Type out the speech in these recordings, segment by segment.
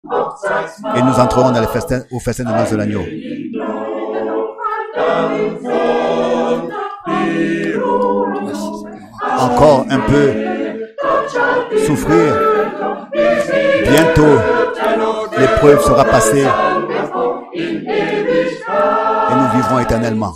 et nous entrerons dans au festin de noces de l'agneau. Encore un peu souffrir. Bientôt, l'épreuve sera passée et nous vivrons éternellement.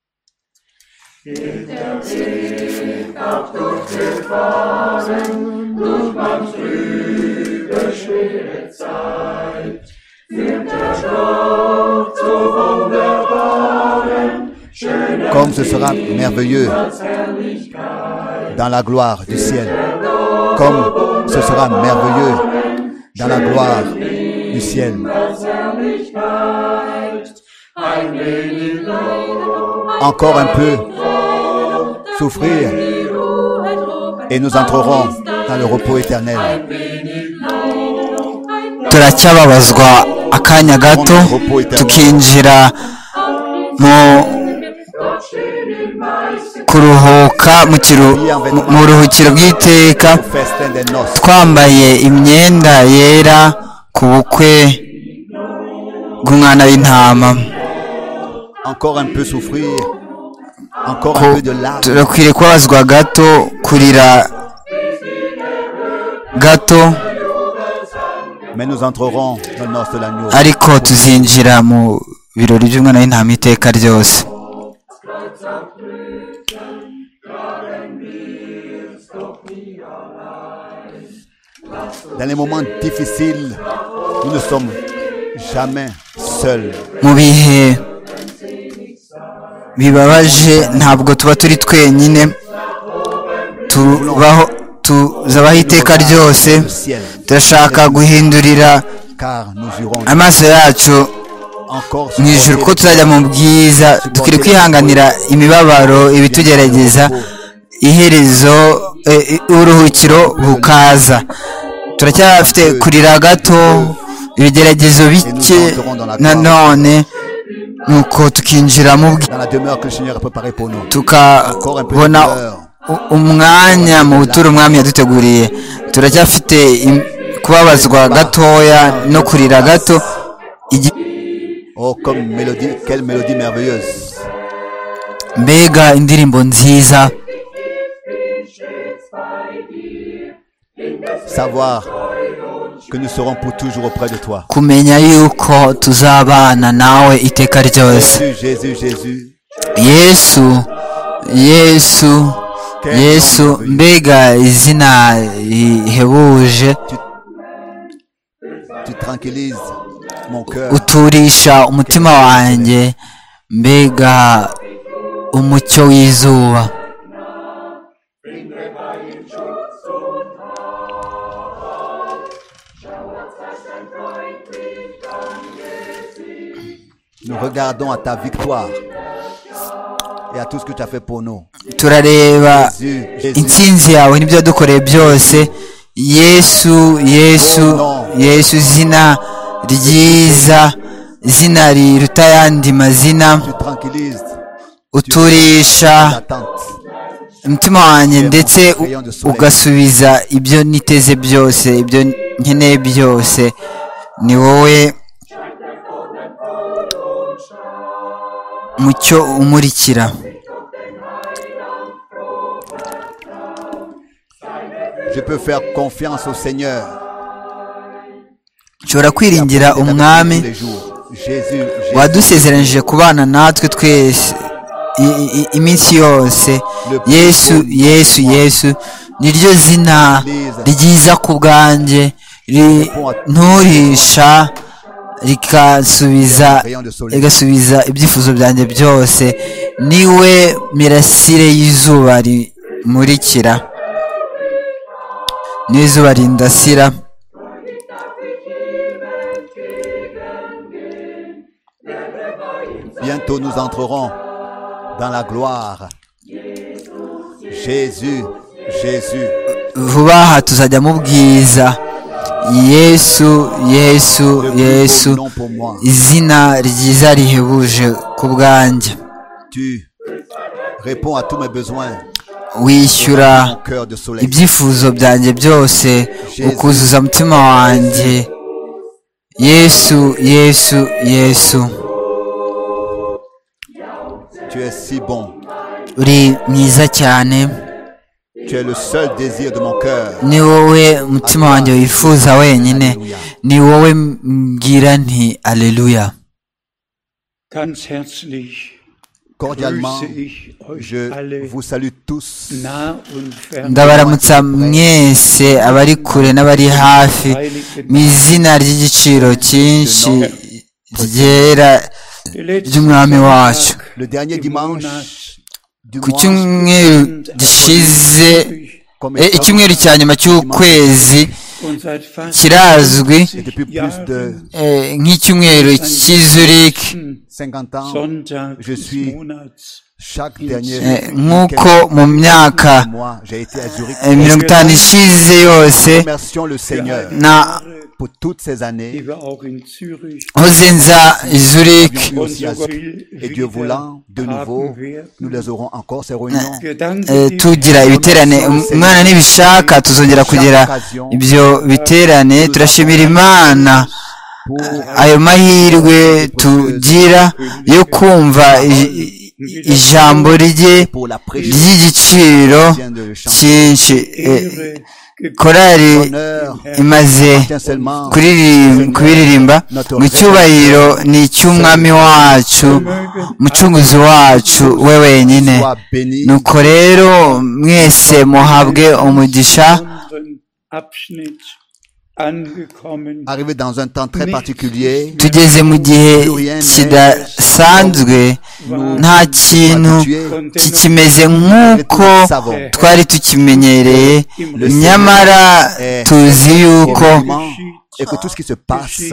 Comme ce sera merveilleux dans la gloire du ciel, comme ce sera merveilleux dans la gloire du ciel. Encore un peu souffrir et nous entrerons dans le repos éternel. Turacyababazwa akanya gato tukinjira mu kuruhuka mu ruhukiro bw'iteka twambaye imyenda yera ku bukwe bw'umwana w'intama. Encore un peu souffrir, encore un peu de larmes. Turakwiriye kubabazwa gato, kurira gato, mais nous entrerons dans le noces de l'agneau. Ariko tuzinjira mu birori by'umwana w'intama iteka ryose. Dans les moments difficiles, nous ne sommes jamais seuls. Mu bihe bibabaje ntabwo tuba turi twenyine, tuzabaho iteka ryose. Turashaka guhindurira amaso yacu mu ijuru ko tuzajya mu bwiza. Dukwiriye kwihanganira imibabaro, ibitugerageza, iherezo uruhukiro bukaza. Turacyafite kurira gato, ibigeragezo bike nanone, nuko tukinjira mu tukabona umwanya mu buturo umwami yaduteguriye. Turacyafite kubabazwa gatoya no kurira gato. Oh, comme mélodie, quelle mélodie merveilleuse. Mbega indirimbo nziza. Savoir que nous serons pour toujours auprès de toi. Kumenya yuko tuzabana nawe iteka ryose. Yesu, mbega izina ihebuje. Tu tranquillises mon cœur. Uturisha umutima wanjye, mbega umucyo w'izuba. Nous regardons à ta victoire et à tout ce que tu as fait pour nous. Turareba intsinzi yawe n'ibyo wadukoreye byose. Yesu, zina ryiza, zina riruta ayandi mazina. Uturisha umutima wanjye ndetse ugasubiza ibyo niteze byose, ibyo nkeneye byose. Ni wowe mucyo umurikira. Je peux faire confiance au Seigneur. Nshobora kwiringira umwami wadusezeranije kubana natwe twese iminsi yose. Yesu niryo zina ryiza ku bwanjye, nturisha rigasubiza ibyifuzo byanjye byose. Niwe mirasire y'izuba rimurikira, n'izuba rindasira. Bientôt nous entrerons dans la gloire. Jésus. Vuba aha tuzajya mu bwiza. Yesu, izina ryiza rihebuje ku bwanjye. Tu réponds à tous mes besoins. Wishyura ibyifuzo byanjye byose, ukuzuza umutima wanjye yesu yesu yesu Tu es si bon. uri mwiza cyane, Tu es le seul désir de mon cœur. ni wowe umutima wanjye wifuza wenyine, ni wowe mbwira nti aleluya. Ganz herzlich Cordialement, grüße ich euch je alle vous salue tous. nah und fern. ndabaramutsa mwese abari kure n'abari hafi mu izina ry'igiciro cyinshi ryera ry'umwami wacu. Le dernier dimanche du ku mois, cyumweru gishize, comme étant, icyumweru cya nyuma cy'ukwezi Und seit fast kirazwi et depuis plus de nk'icyumweru cy'i Zurich, 50 ans, Sonntag je des suis Monats chaque dernier nk'uko mu myaka mois, j'ai été à Zurich. 50 ishize yose Remercions le Seigneur na pour toutes ces années. die wir auch in Zürich hoze nza i Zurich, Nous avions eu aussi à Zurich. Et Dieu voulant, de nouveau, nous les aurons encore ces réunions. Wir danken dir, tugira ibiterane. Umwana nibishaka tuzongera kugira ibyo biterane. Turashimira Imana ayo mahirwe tugira yo kumva ijambo rye Pour la prêche ry'igiciro vient de chanter. cyinshi. Ehre, Korali Honneur imaze appartient seulement kubiririmba ngo icyubahiro ni icy'umwami wacu, umucunguzi wacu we wenyine. soit béni. Nuko rero mwese muhabwe umugisha. besonderen Abschnitt angekommen. Arrivé dans un temps très particulier, Tugeze mu gihe kidasanzwe, nta kintu kikimeze nk'uko twari tukimenyereye, nyamara tuzi yuko et que tout ce qui se passe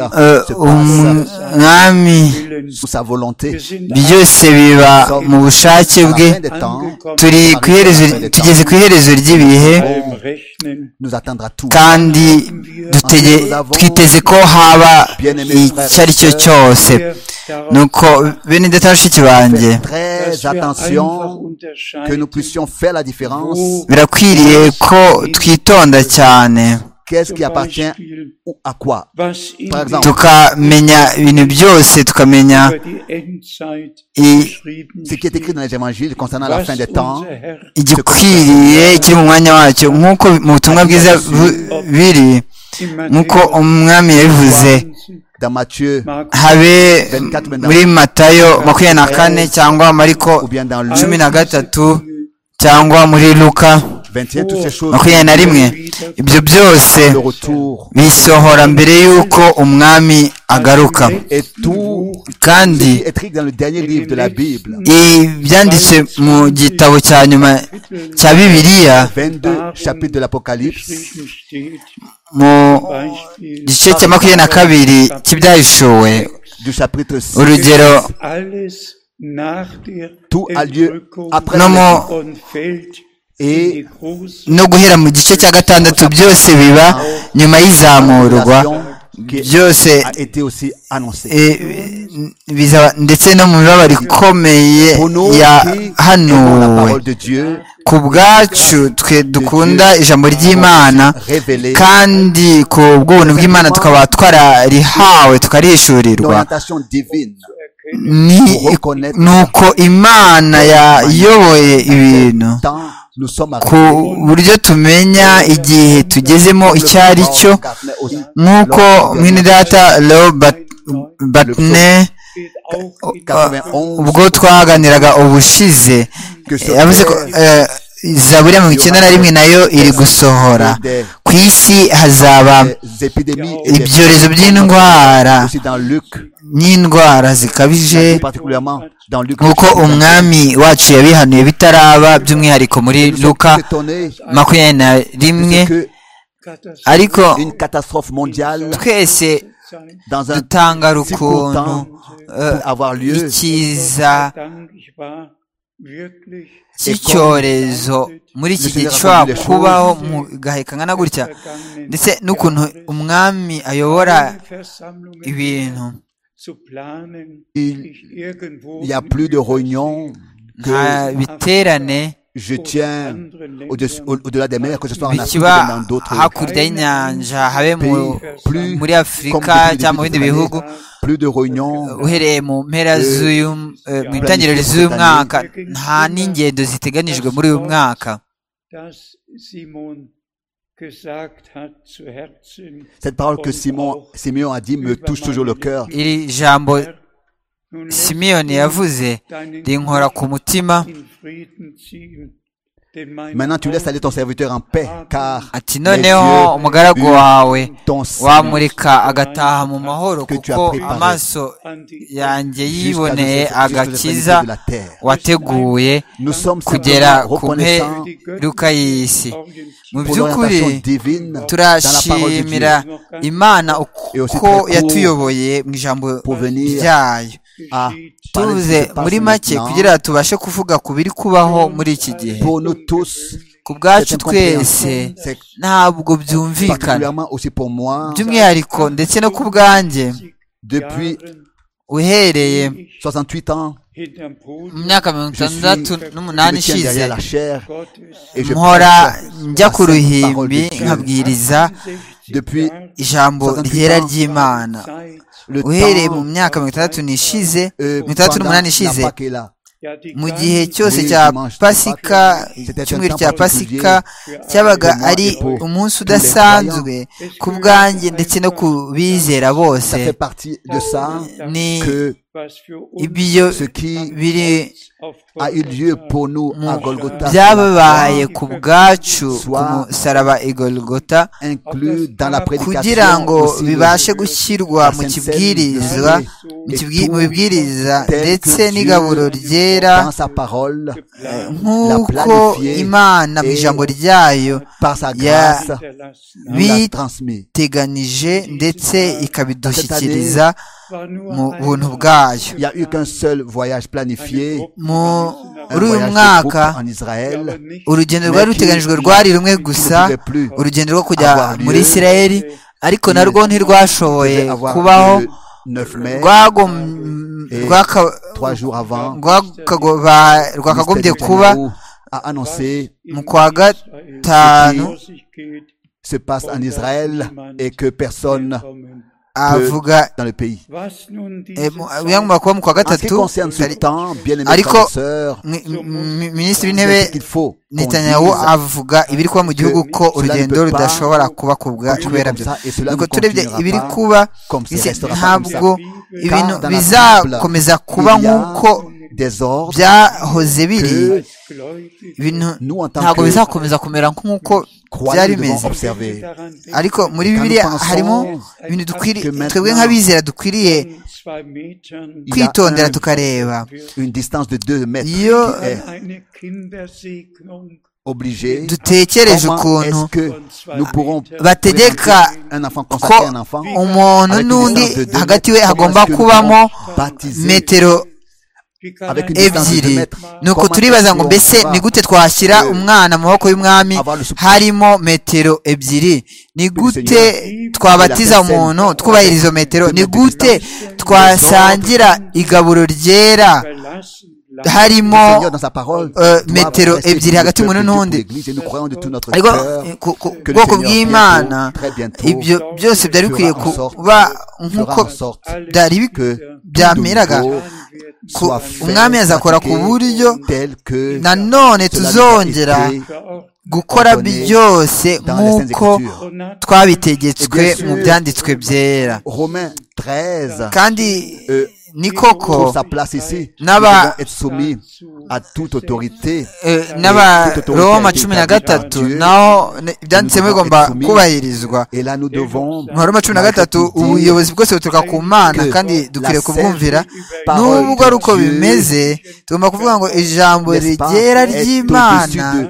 umwami sous sa volonté. byose biba mu bushake À la bwe. fin des temps, Tugeze ku iherezo ry'ibihe, Allem rechnen. nous attendra tout. kandi twiteze ko haba icyo ari cyo cyose. Nuko bene data bashiki banjye, Très attention que nous puissions faire la différence. birakwiriye ko twitonda cyane Qu'est-ce qui appartient ou à quoi? Was in Par exemple, tukamenya ibintu byose, tukamenya über die Endzeit i- geschrieben ce qui est écrit dans les évangiles concernant la was fin des temps, unser Herr igikwiriye kiri mu mwanya wacyo, nk'uko mu butumwa bwiza biri, in nk'uko umwami yabivuze, dans Matthieu habe muri Matayo 24 cyangwa Mariko ou bien dans Luc 13 cyangwa muri Luka 21, toutes ces choses, 21. Ibyo byose le retour bisohora mbere y'uko umwami agaruka, et tout kandi est écrit dans le dernier livre de la Bible. ibyanditse mu gitabo cya nyuma cya Bibiliya, 22 chapitres de l'Apocalypse, geschrieben steht, mu Beispiel, gice cya 22 cy'ibyahishuwe, du chapitre 6, urugero alles nach der tout a lieu Entrückung après no mu und fällt et die große no guhera mu gice cya 6 byose biba nyuma y'izamurwa, qui byose a été aussi annoncé. bizaba ndetse no mu mibabaro ikomeye Pour nous qui aimons la yahanuwe. parole de Dieu, Ku bwacu twe dukunda ijambo ry'Imana, révélée, kandi ku bw'ubuntu bw'Imana tukaba twararihawe tukarihishurirwa, l'orientation divine, nuko Imana yayoboye ibintu tant nous sommes ku arrivés. buryo tumenya igihe tugezemo icyo ari cyo, nk'uko mwene data Leo Batne ubwo twaganiraga ubushize yavuze ko Zaburi ya 91 nayo iri gusohora. Ku isi hazaba ibyorezo by'indwara n'indwara zikabije, nk'uko umwami wacu yabihanuye bitaraba, by'umwihariko muri Luka 21. Ariko twese dutanga ukuntu ikiza cy'icyorezo muri iki gihe gishobora kubaho mu gahe kangana gutya, ndetse n'ukuntu umwami ayobora ibintu. Il n'y a plus de réunions, nta biterane je tiens au-delà des mers, que ce soit en Afrique ou bikiba dans d'autres hakurya y'inyanja habe plus muri afurika cyangwa mu bindi bihugu plus de réunions uhereye mu mpera mu itangiriro z'uyu mwaka nta n'ingendo ziteganijwe muri uyu mwaka. Cette parole que Simeon a dit me touche toujours le cœur. Iri jambo Simiyoni yavuze rinkora ku mutima. Maintenant tu laisses aller ton serviteur en paix, car ati noneho umugaragu wawe wamurika agataha mu mahoro, kuko amaso yanjye yiboneye agakiza wateguye kugera ku mperuka y'isi. Mu by'ukuri turashimira Imana uko yatuyoboye mu ijambo ryayo. Tuvuze muri make kugira tubashe kuvuga ku biri kubaho muri iki gihe. Ku bwacu twese ntabwo byumvikana, by'umwihariko ndetse no ku bwanjye uhereye mu myaka 68 ishize mpora njya ku ruhimbi nkabwiriza ijambo ryera ry'Imana. Uhereye mu myaka 68 ishize mu gihe cyose cya Pasika, icyumweru cya Pasika cyabaga ari umunsi udasanzwe ku bwanjye ndetse no ku bizera bose. Ni ibyo biri byababaye ku bwacu ku musaraba i Golgota, kugira ngo bibashe gushyirwa mu bibwiriza ndetse n'igaburo ryera, nk'uko Imana mu ijambo ryayo yabiteganije ndetse ikabidushyikiriza mu buntu bwayo. Muri uyu mwaka urugendo rwari ruteganijwe rwari rumwe gusa, urugendo rwo kujya muri Isirayeli, ariko narwo ntirwashoboye kubaho. Rwakagombye kuba mu kwa gatanu, avuga yangomba kuba mu kwa gatatu, ariko minisitiri w'intebe Netanyahu avuga ibiri kuba mu gihugu ko urugendo rudashobora kuba kubera byo. Nuko turebye ibiri kuba, ntabwo ibintu bizakomeza kuba nk'uko byahoze biri, ibintu ntabwo bizakomeza kumera nk'uko byari bimeze. Ariko muri Bibiliya harimo ibintu twebwe nk'abizera dukwiriye kwitondera tukareba. Iyo dutekereje ukuntu bategeka ko umuntu n'undi hagati we hagomba kubamo metero ebyiri, nuko turibaza ngo mbese ni gute twashyira umwana mu maboko y'umwami harimo metero ebyiri? Ni gute twabatiza umuntu twubahiriza izo metero? Ni gute twasangira igaburo ryera harimo metero ebyiri hagati y'umuntu n'undi? Ariko ku bwoko bw'Imana ibyo byose byari bikwiye kuba nk'uko byameraga. Umwami azakora ku buryo nanone tuzongera gukora byose nk'uko twabitegetswe mu byanditswe byera. Kandi ni koko n'Abaroma 13 naho ibyanditsemo bigomba kubahirizwa. Mu Baroma 13 ubuyobozi bwose buturuka ku Mana kandi dukwiriye kubwumvira. Nubwo ari uko bimeze, tugomba kuvuga ngo ijambo rigera ry'Imana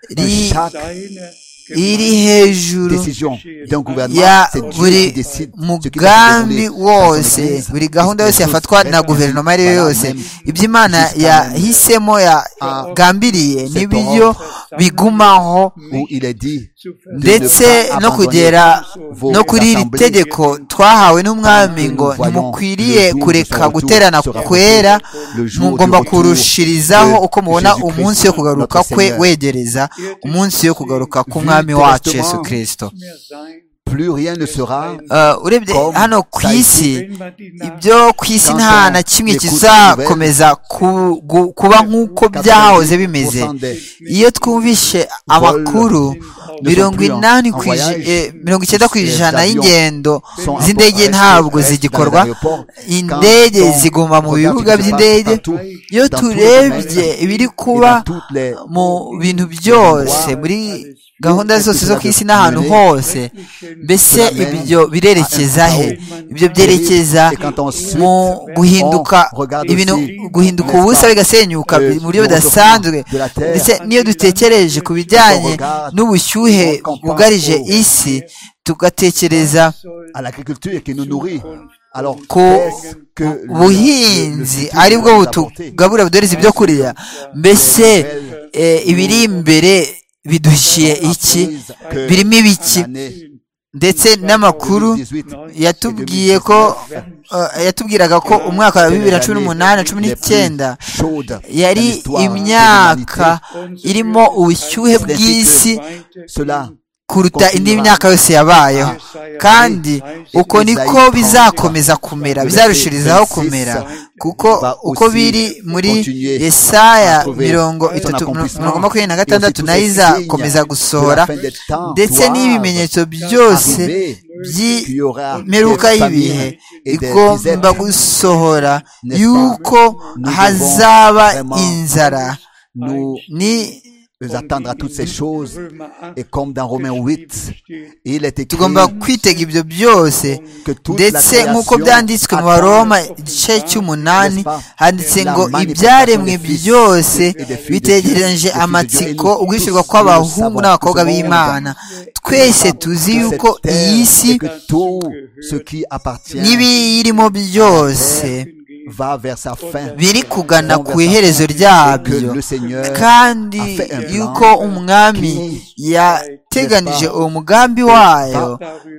iri hejuru ya buri mugambi wose, buri gahunda yose yafatwa na guverinoma ariyo yose. Ibyo Imana yahisemo yagambiriye n'ibyo bigumaho où il est dit ndetse no kugera no kuri iri tegeko twahawe n'umwami ngo ntimukwiriye kureka guterana kwera, mugomba kurushirizaho uko mubona umunsi wo kugaruka kwe wegereza, umunsi wo kugaruka k'umwami wacu Yesu Kristo. plus rien ne sera urebye hano ku isi, ibyo ku isi nta na kimwe kizakomeza kuba nk'uko byahoze bimeze. Iyo twumvishe amakuru 90% y'ingendo z'indege ntabwo zigikorwa, indege ziguma mu bibuga by'indege. Iyo turebye ibiri kuba mu bintu byose muri gahunda zose zo ku isi n'ahantu hose, mbese ibyo birerekeza he? Ibyo byerekeza mu guhinduka ibintu, guhinduka ubusa bigasenyuka mu buryo budasanzwe. Ndetse niyo dutekereje ku bijyanye n'ubushyuhe bwugarije isi, tugatekereza ku buhinzi aribwo butugabura buduhereza ibyo kurya, mbese ibiri imbere biduhishiye iki? Birimo ibiki? Ndetse n'amakuru yatubwiraga ko umwaka wa 2018-19 yari imyaka irimo ubushyuhe bw'isi kuruta indi myaka yose yabayeho, kandi uko niko bizakomeza kumera, bizarushirizaho kumera, kuko uko biri muri Yesaya 30:26 nayo izakomeza gusohora, ndetse n'ibimenyetso byose by'imperuka y'ibihe igomba gusohora, yuko hazaba inzara. Attendre à toutes ces choses, et comme dans Romains 8 il est écrit tugomba kwitega ibyo byose, ndetse nk'uko byanditswe mu Baroma igice cy'8 handitse ngo ibyaremwe byose bitegereje amatsiko uguhishurwa kw'abahungu n'abakobwa b'Imana. Twese tuzi yuko iyi si n'ibiyirimo byose biri kugana ku iherezo ryabyo, kandi yuko umwami yateganije uwo mugambi wayo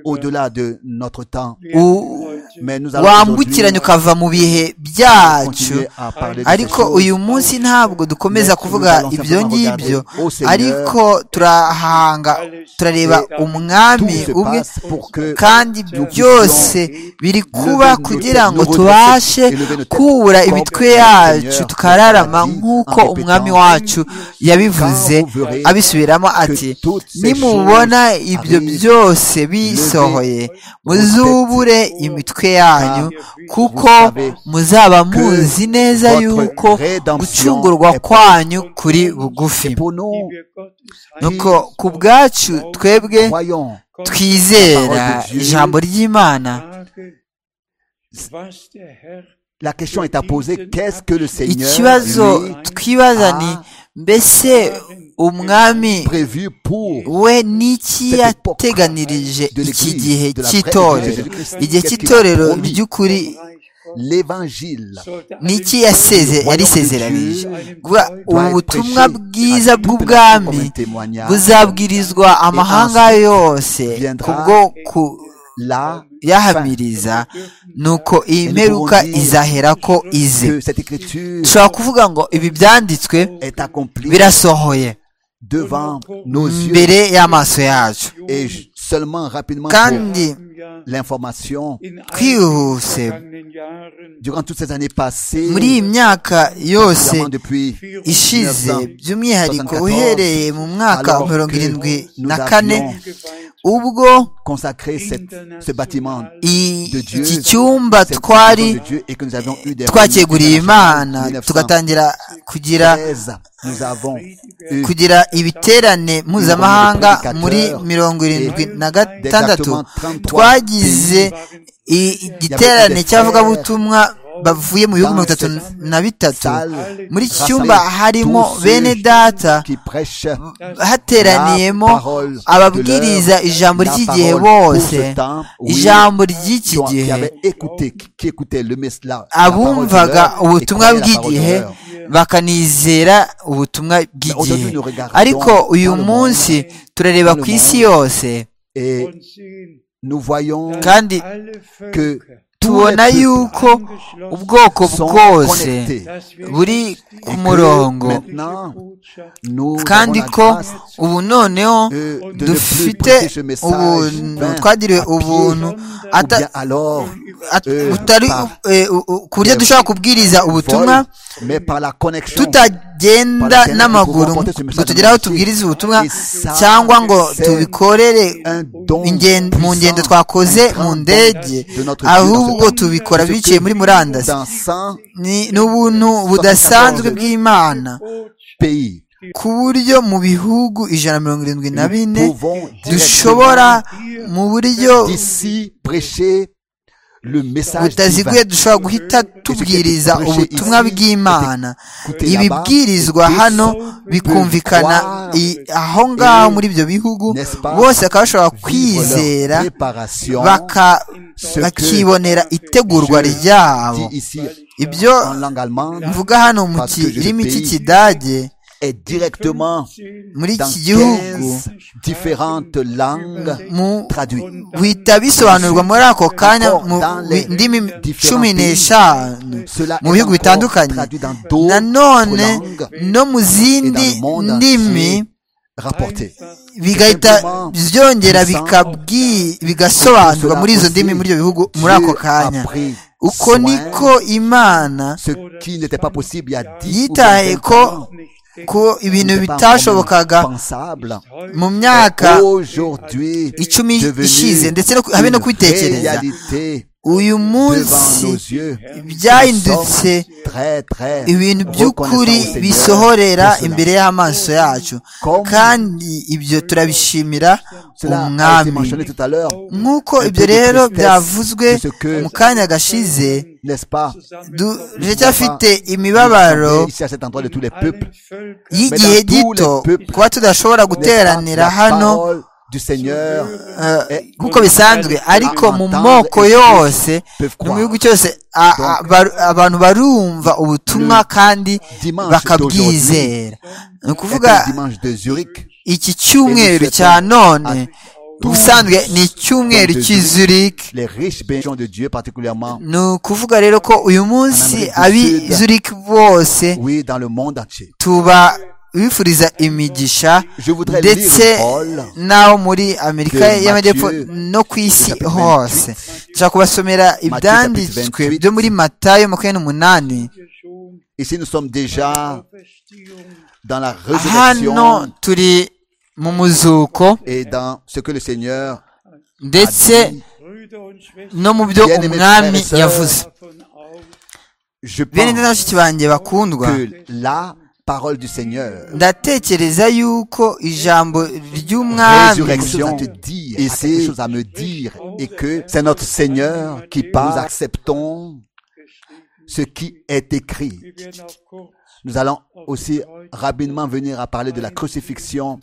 wambukiranya ukava mu bihe byacu. Ariko uyu munsi ntabwo dukomeza kuvuga ibyo ngibyo, ariko turareba umwami ubwe, kandi byose biri kuba kugira ngo tubashe kubura imitwe yacu tukararama, nk'uko umwami wacu yabivuze abisubiramo ati, nimubona ibyo byose bisohoye muzubure imitwe yanyu, kuko muzaba muzi neza yuko gucungurwa kwanyu kuri bugufi. Nuko ku bwacu twebwe twizera ijambo ry'Imana, la question est à poser, qu'est-ce que le Seigneur ikibazo twibaza ni mbese umwami we n'iki yateganirije iki gihe cy'itorero, igihe cy'itorero ry'ukuri n'iki yarisezeranije? Ubu butumwa bwiza bw'ubwami buzabwirizwa amahanga yose kubwo yahamiriza, nuko iyi mperuka izahera ko ize. Dushobora kuvuga ngo ibi byanditswe birasohoye mbere y'amaso yacu, kandi twihuse muri iyi myaka yose ishize, by'umwihariko uhereye mu mwaka 74 ubwo iki cyumba twari twakeguriye Imana, tugatangira kugira ibiterane mpuzamahanga muri 76, twagize igiterane cy'abavugabutumwa bavuye mu bihugu 33. Muri iki cyumba harimo bene data hateraniyemo ababwiriza ijambo ry'igihe bose, ijambo ry'iki gihe, abumvaga ubutumwa bw'igihe bakanizera ubutumwa bw'igihe. Ariko uyu munsi turareba ku isi yose kandi tubona yuko ubwoko bwose buri ku murongo, kandi ko ubu noneho dufite ubuntu, twagiriwe ubuntu butari ku buryo dushobora kubwiriza ubutumwa tutagenda n'amaguru ngo tugere aho tubwiriza ubutumwa, cyangwa ngo tubikorere mu ngendo twakoze mu ndege, ahubwo tubikora biciye muri murandasi. Ni ubuntu budasanzwe bw'Imana ku buryo mu bihugu 174 dushobora mu buryo butaziguye dushobora guhita tubwiriza ubutumwa bw'Imana. Ibibwirizwa hano bikumvikana aho ngaho muri ibyo bihugu, bose bakaba bashobora kwizera bakibonera itegurwa ryabo. Ibyo mvuga hano mu kirimi cy'Ikidage muri iki gihugu bihita bisobanurwa muri ako kanya mu ndimi 15 mu bihugu bitandukanye, nanone no mu zindi ndimi bigahita byongera bigasobanurwa muri izo ndimi muri ibyo bihugu muri ako kanya. Uko niko Imana yitaye ko ibintu bitashobokaga mu myaka 10 ishize, ndetse habe no kwitekereza, uyu munsi byahindutse ibintu by'ukuri bisohorera imbere y'amaso yacu, kandi ibyo turabishimira Umwami. Nk'uko ibyo rero byavuzwe mu kanya gashize, turacyafite imibabaro y'igihe gito kuba tudashobora guteranira hano kuko bisanzwe, ariko mu moko yose no mu gihugu cyose abantu barumva ubutumwa kandi bakabwizera. Ni ukuvuga iki cyumweru cya none ubusanzwe ni icyumweru cy'i Zurich. Ni ukuvuga rero ko uyu munsi ab'i Zurich bose tuba bifuriza imigisha, ndetse n'aho muri Amerika y'Amajyepfo no ku isi hose. Dushaka kubasomera ibyanditswe byo muri Matayo 28. Hano turi mu muzuko ndetse no mu byo Umwami yavuze. Bene bashiki banjye bakundwa, parole du Seigneur. Ndatekereza yuko ijambo ry'Umwami et c'est quelque chose à me dire, et que c'est notre Seigneur qui parle. Nous acceptons ce qui est écrit. Nous allons aussi rapidement venir à parler de la crucifixion,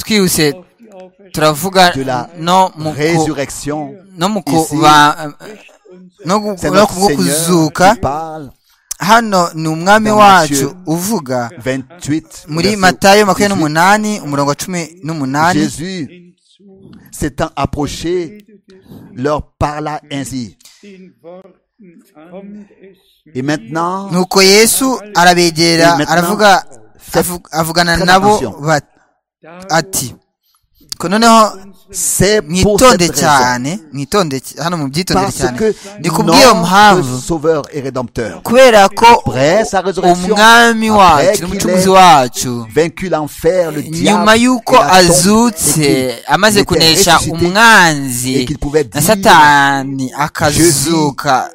de la résurrection. Ici, c'est notre Seigneur qui parle. Hano ni Umwami wacu uvuga muri Matayo 28 umurongo 18. Jésus s'étant approché leur parla ainsi. Et maintenant, nuko Yesu arabegera aravuga avugana nabo ati ko noneho mwitonde cyane, hano mu byitondere cyane. Ni kubw'iyo mpamvu kubera ko Umwami wacu n'Umucunguzi wacu nyuma y'uko azutse amaze kunesha umwanzi na Satani akazuka,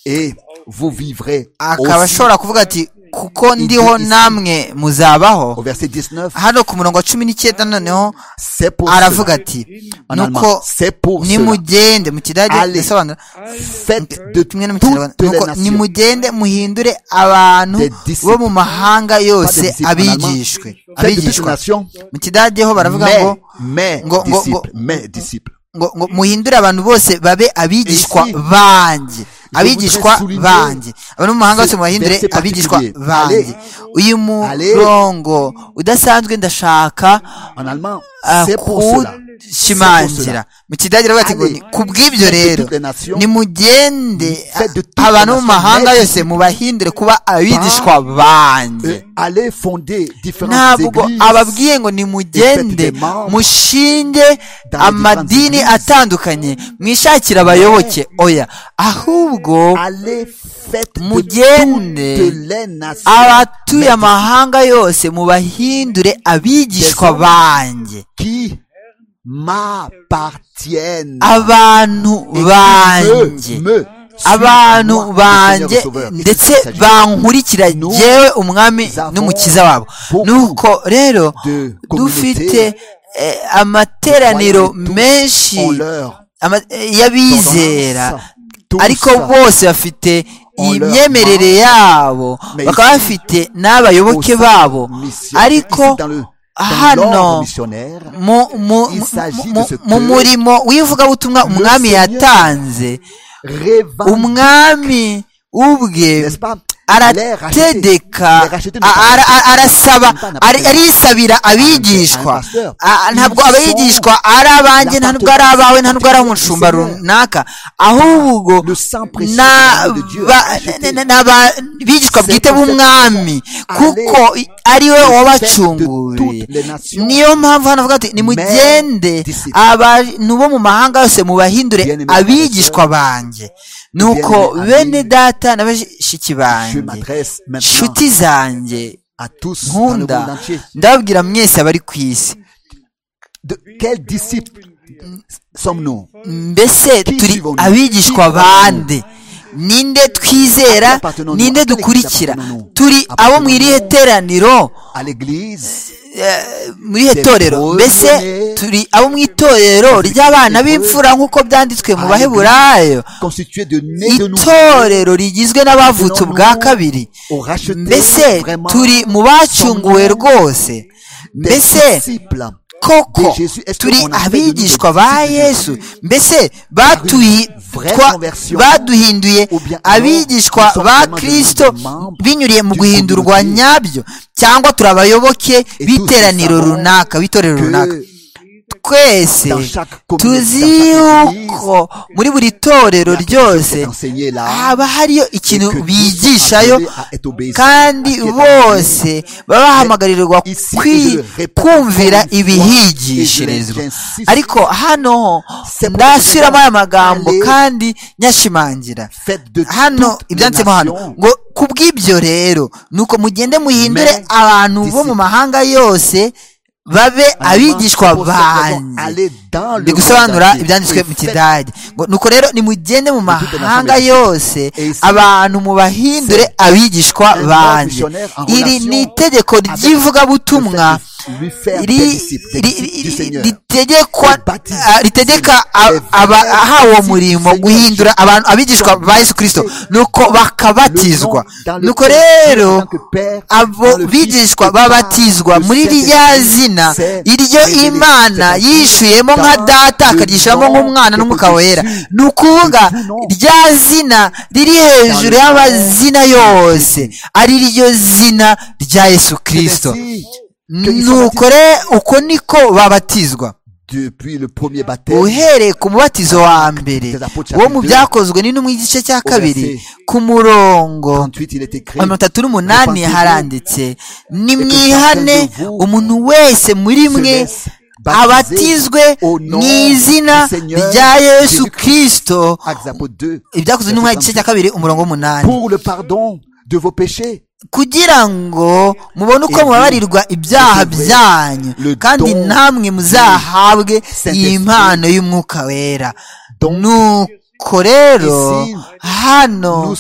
akaba ashobora kuvuga ati kuko ndiho namwe muzabaho. Hano ku murongo wa 19 noneho aravuga ati nuko nimugende, mu Kidage bisobanura nuko nimugende muhindure abantu bo mu mahanga yose abigishwa. Mu Kidage ho baravuga ngo muhindure abantu bose babe abigishwa banjye, abantu mu mahanga bose mubahindure abigishwa banjye. uyu murongo udasanzwe ndashaka kuwushimangira mu kidage bati ngo kubw'ibyo rero nimugende abantu mu mahanga yose mubahindure kuba abigishwa banjye. Ntabwo ababwiye ngo nimugende mushinge amadini atandukanye mwishakira abayoboke, oya, ahubwo mugende abatuye amahanga yose mubahindure abigishwa banjye, abantu banjye ndetse bankurikira jyewe umwami n'umukiza wabo. Nuko rero dufite amateraniro menshi y'abizera, ariko bose bafite imyemerere yabo, bakaba bafite n'abayoboke babo, ariko hano mu murimo w'ivugabutumwa umwami yatanze, umwami ubwe arategeka, arasaba, arisabira abigishwa. Ntabwo abigishwa ari abanjye, ntabwo ari abawe, ntabwo ari umushumba runaka, ahubwo n'abigishwa bwite b'umwami, kuko ari we wabacunguriye. Niyo mpamvu hano avuga ati nimugende abantu bo mu mahanga yose mubahindure abigishwa banjye. Nuko bene data na bashiki banjye, nshuti zanjye nkunda, ndababwira mwese abari ku isi, mbese turi abigishwa bande? Ninde twizera? Ninde dukurikira? Turi abo mu irihe teraniro? Muri irihe torero? Mbese turi abo mu itorero ry'abana b'imfura nk'uko byanditswe mu Baheburayo, itorero rigizwe n'abavutse ubwa kabiri? Mbese turi mu bacunguwe rwose? Mbese koko turi abigishwa ba Yesu? Mbese baduhinduye abigishwa ba Kristo binyuriye mu guhindurwa nyabyo, cyangwa turi abayoboke b'iteraniro runaka, b'itorero runaka? Twese tuzi yuko muri buri torero ryose haba hariyo ikintu bigishayo, kandi bose baba bahamagarirwa kumvira ibihigishirizwa. Ariko hano ndasubiramo aya magambo kandi nyashimangira. Hano ibyanditsemo hano ngo kubw'ibyo rero nuko mugende muhindure abantu bo mu mahanga yose babe abigishwa banjye. Ndi gusobanura ibyanditswe mu kidage ngo nuko rero nimugende mu mahanga yose abantu mubahindure abigishwa banjye. Iri ni itegeko ry'ivugabutumwa ritegeka ahawe uwo murimo guhindura abantu abigishwa ba Yesu Kristo, nuko bakabatizwa. Nuko rero abo bigishwa babatizwa muri rya zina iryo Imana yishuyemo nka Data akaryishamo nk'Umwana n'Umwuka Wera. ni ukuvuga rya zina riri hejuru y'amazina yose, ari ryo zina rya Yesu Kristo. Nuko uko niko babatizwa uhereye ku mubatizo wa mbere wo mu Byakozwe n'Intumwa igice cya 2 ku murongo 38 haranditse, nimwihane umuntu wese muri mwe abatizwe mu izina rya Yesu Kristo. Ibyakozwe n'Intumwa igice cya 2 umurongo 8, kugira ngo mubone uko mubabarirwa ibyaha byanyu, kandi namwe muzahabwe iyi mpano y'Umwuka Wera. Nuko rero hano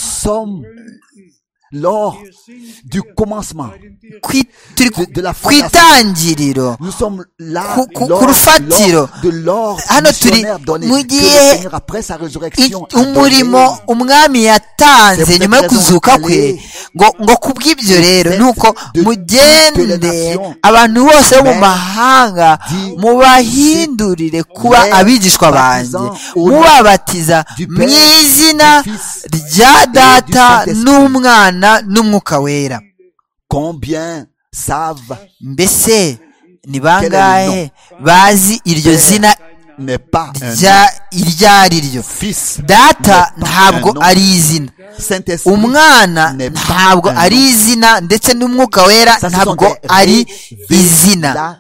lors du commencement ku itangiriro, ku rufatiro, hano turi mu gihe umurimo umwami yatanze nyuma yo kuzuka kwe, ngo kubw'ibyo rero nuko mugende abantu bose bo mu mahanga mubahindurire kuba abigishwa banjye, mubabatiza mu izina rya Data n'Umwana n'Umwuka Wera. Combien savent mbese ni bangahe bazi iryo zina n'est pas iryo ari ryo? Data ntabwo ari izina, umwana ntabwo ari izina, ndetse n'umwuka wera ntabwo ari izina.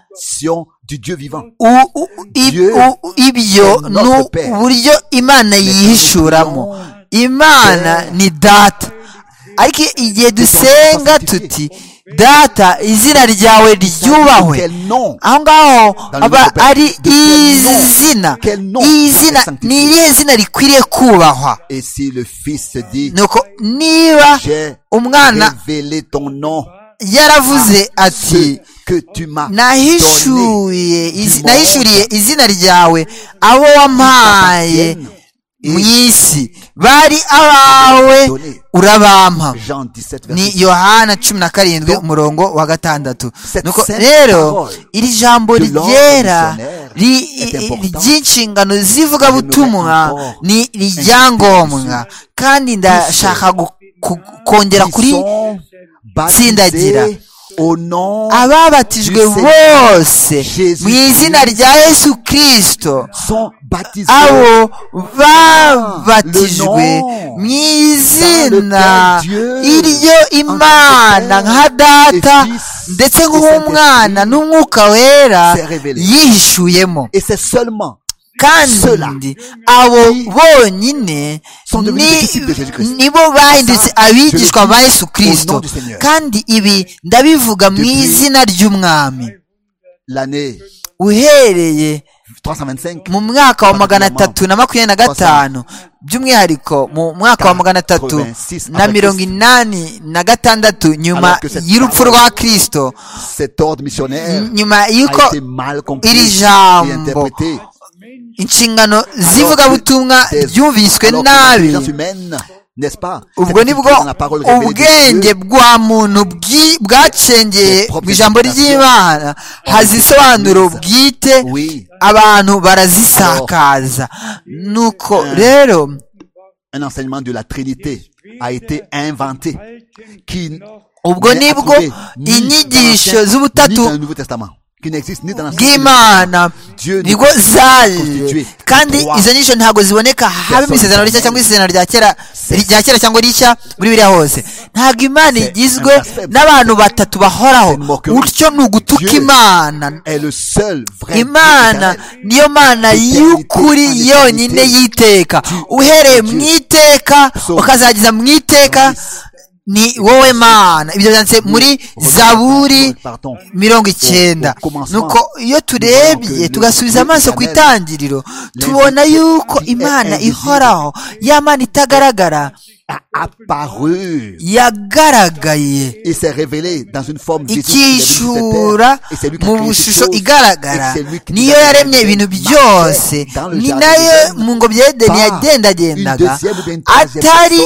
Ibyo ni uburyo Imana yihishuramo. Imana ni data, ariko igihe dusenga tuti data izina ryawe ryubahwe, aho ngaho aba ari izina. Izina ni irihe zina rikwiriye kubahwa? Nuko niba umwana yaravuze ati nahishuriye izina ryawe abo wampaye mu isi, bari abawe urabampa. Ni Yohana 17:6. Nuko rero iri jambo ryera ry'inshingano z'ivugabutumwa ni iryangombwa, kandi ndashaka kongera kuri tsindagira. Ababatijwe bose mu izina rya Yesu Kristo, abo babatijwe mu izina iryo Imana nka data ndetse nk'umwana n'umwuka wera yihishuyemo. Kandi abo bonyine nibo bahindutse abigishwa ba Yesu Kristo, kandi ibi ndabivuga mu izina ry'umwami. Uhereye mu mwaka wa 325, by'umwihariko mu mwaka wa 386 nyuma y'urupfu rwa Kristo, nyuma y'uko iri jambo inshingano z'ivugabutumwa ryumviswe nabi, ubwo nibwo ubwenge bwa muntu bwacengeye mu ijambo ry'Imana, hazisobanuro bwite, abantu barazisakaza. Nuko rero un enseignement de la Trinité a été inventé ubwo nibwo inyigisho z'ubutatu bw'Imana nibwo zaje, kandi izo nyisho ntabwo ziboneka habe mu isezerano rishya cyangwa isezerano rya kera cyangwa rishya, muri biriya hose. Ntabwo Imana igizwe n'abantu batatu bahoraho, utyo ni ugutuka Imana. Imana niyo Mana y'ukuri yonyine y'iteka, uhereye mu iteka ukazageza mu iteka ni wowe Mana. Ibyo byanditse muri Zaburi 90. Nuko iyo turebye tugasubiza amaso ku itangiriro, tubona yuko Imana ihoraho, ya Mana itagaragara, yagaragaye ikishura mu bushusho igaragara. Niyo yaremye ibintu byose, ni nayo mu ngobyi ya Edeni yagendagendaga, atari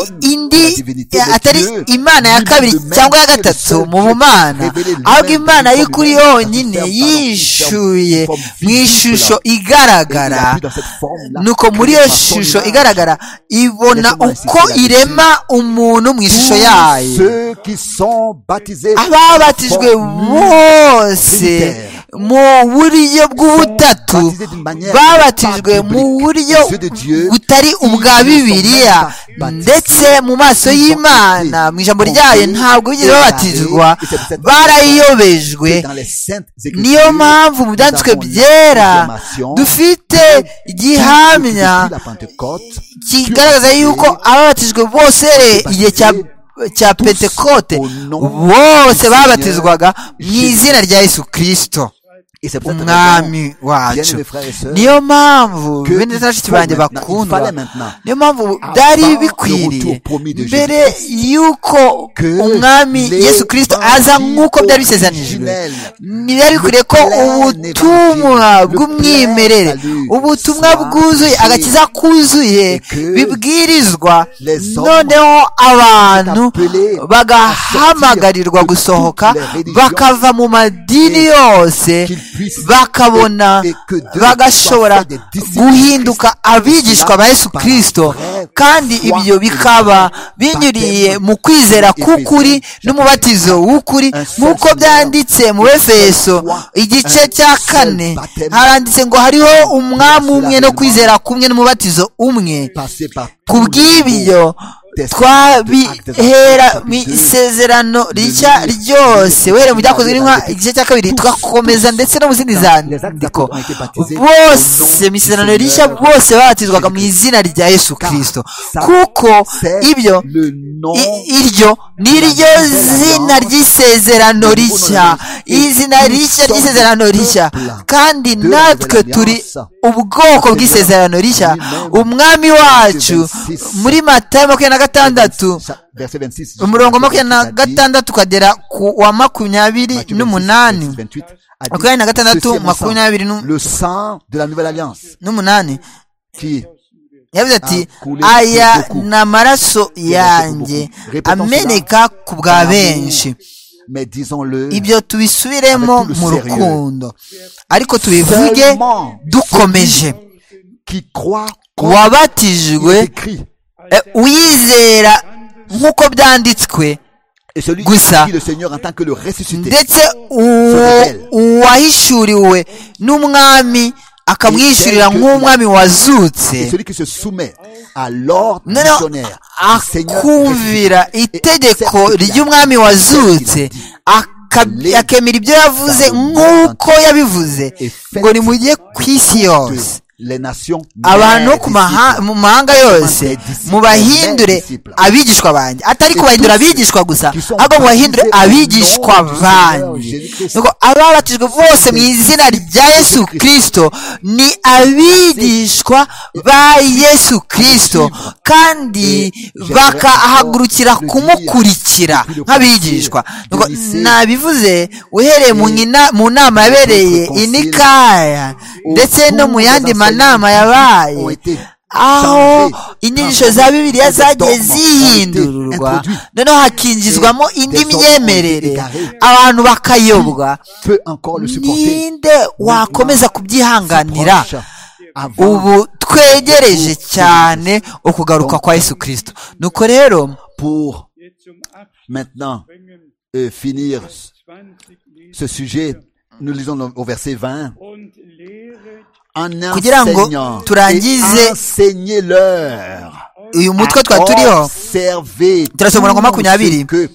Imana ya kabiri cyangwa ya gatatu mu bumana, ahubwo Imana y'ukuri yonyine yishuye mu ishusho igaragara. Nuko muri iyo shusho igaragara ibona uko irema umuntu mu ishusho yayo. Ababatijwe bose mu buryo bw'ubutatu babatijwe mu buryo butari ubwa Bibiliya, ndetse mu maso y'Imana mu ijambo ryayo ntabwo bigeze babatizwa, barayobejwe. Niyo mpamvu mu byanditswe byera dufite igihamya kigaragaza yuko ababatijwe bose igihe cya Pentekote bose babatizwaga mu izina rya Yesu Kristo umwami wacu. Niyo mpamvu bene bashiki banjye bakundwa, niyo mpamvu byari bikwiriye mbere yuko umwami Yesu Kristo aza nk'uko byari bisezanijwe, byari bikwiriye ko ubutumwa bw'umwimerere, ubutumwa bwuzuye, agakiza kuzuye bibwirizwa, noneho abantu bagahamagarirwa gusohoka bakava mu madini yose bakabona bagashobora guhinduka abigishwa ba Yesu Kristo, kandi ibyo bikaba binyuriye mu kwizera k'ukuri n'umubatizo w'ukuri, nk'uko byanditse mu Efeso igice cya 4 haranditse ngo hariho umwami umwe no kwizera kumwe n'umubatizo umwe. Kubw'ibyo twabihera mu isezerano rishya ryose, wera mu byakozwe n'intumwa igice cya 2 tugakomeza ndetse no mu zindi zandiko, bose mu isezerano rishya bose babatizwaga mu izina rya Yesu Kristo, kuko iryo ni ryo zina ry'isezerano rishya, izina rishya ry'isezerano rishya, kandi natwe turi ubwoko bw'isezerano rishya. Umwami wacu muri Matayo 26 umurongo 26 ukagera ku wa 28 le sang de la nouvelle alliance qui yavuze ati aya ni amaraso yanjye ameneka ku bwa benshi. Ibyo tubisubiremo mu rukundo, ariko tubivuge dukomeje. Wabatijwe uyizera nk'uko byanditswe gusa, ndetse uwahishuriwe n'umwami akamwishyurira nk'umwami wazutse, akumvira itegeko ry'umwami wazutse, akemera ibyo yavuze nk'uko yabivuze, ngo nimujye ku isi yose, abantu mu mahanga yose mubahindure abigishwa banjye. Atari kubahindura abigishwa gusa, ahubwo mubahindure abigishwa banjye. Nuko ababatijwe bose mu izina rya Yesu Kristo ni abigishwa ba Yesu Kristo, kandi bakahagurukira kumukurikira nk'abigishwa. Nuko nabivuze uhereye mu nama yabereye i Nikaya ndetse no mu yandi manama yabaye, aho inyigisho za Bibiliya zagiye zihindurwa, noneho hakinjizwamo indi myemerere, abantu bakayobwa. Ninde wakomeza kubyihanganira? Ubu twegereje cyane ukugaruka kwa Yesu Kristo. Nuko rero pour maintenant finir ce sujet, nous lisons au verset 20. Kugira ngo turangize uyu mutwe twari turiho, turasoma umurongo 20.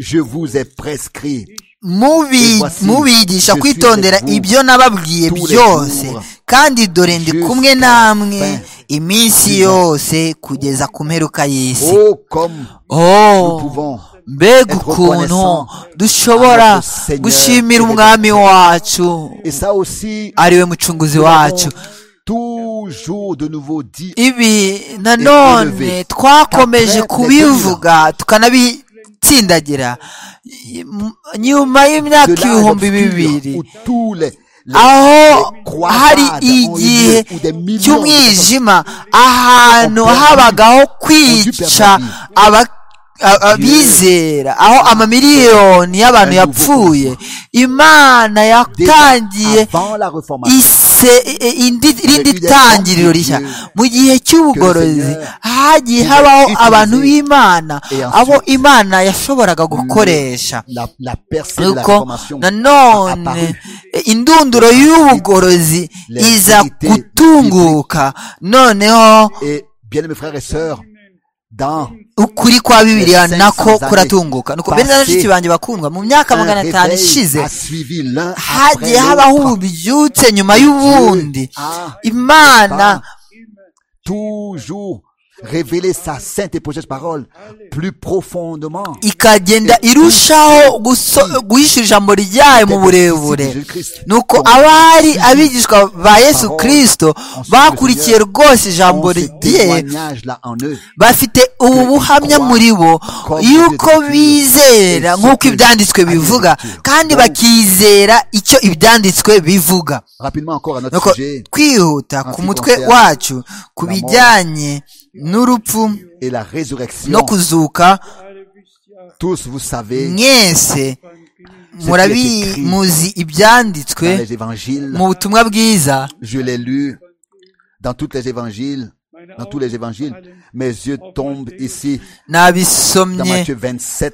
Mubigisha kwitondera ibyo nababwiye byose, kandi dore ndi kumwe namwe iminsi yose kugeza ku mperuka y'isi. Mbega ukuntu dushobora gushimira umwami wacu ariwe mucunguzi wacu. Ibi nanone twakomeje kubivuga tukanabitsindagira nyuma y'imyaka 2000, aho hari igihe cy'umwijima, ahantu habagaho kwica abizera, aho amamiliyoni y'abantu yapfuye. Imana yatangiye irindi tangiriro rishya. Mu gihe cy'ubugorozi hagiye habaho abantu b'Imana, abo Imana yashoboraga gukoresha. Nuko nanone indunduro y'ubugorozi iza gutunguka, noneho ukuri kwa Bibiliya nako kuratunguka. Nuko bene n'abashiki banjye bakundwa, mu myaka 500 ishize hagiye habaho ububyutse nyuma y'ubundi. Imana toujours révéler sa sainte et précieuse parole plus profondément, ikagenda irushaho guhishura ijambo ryayo mu burebure. Nuko abari abigishwa ba Yesu Kristo bakurikiye rwose ijambo rye, bafite ubu buhamya muri bo yuko bizera nk'uko ibyanditswe bivuga, kandi bakizera icyo ibyanditswe bivuga. Nuko twihuta ku mutwe wacu ku bijyanye n'urupfu no kuzuka. Mwese muzi ibyanditswe dans les évangiles. mu butumwa bwiza. Je l'ai lu dans tous les évangiles, mes yeux tombent ici dans nabisomye Matthieu 27,